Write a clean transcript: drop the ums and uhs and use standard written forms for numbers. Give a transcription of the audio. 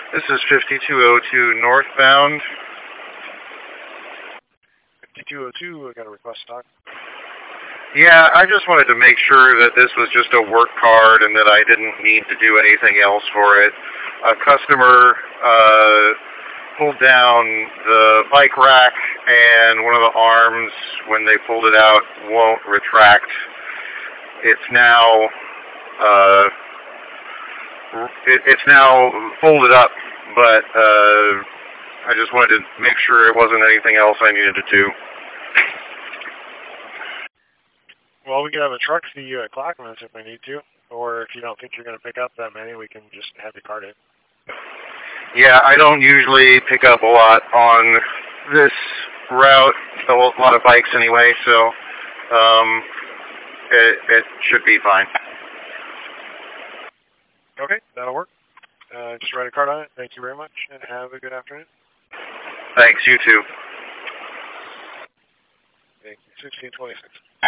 This is 5202 northbound. 5202, I got a request stock. Yeah, I just wanted to make sure that this was just a work card and that I didn't need to do anything else for it. A customer pulled down the bike rack, and one of the arms, when they pulled it out, won't retract. It's now it's now folded up, but I just wanted to make sure it wasn't anything else I needed to do. Well, we can have a truck see you at Clackamas if we need to, or if you don't think you're going to pick up that many, we can just have you cart it. Yeah, I don't usually pick up a lot on this route, a lot of bikes anyway, so it should be fine. Okay, that'll work. Just write a card on it. Thank you very much, and have a good afternoon. Thanks, you too. Thank you. 1626.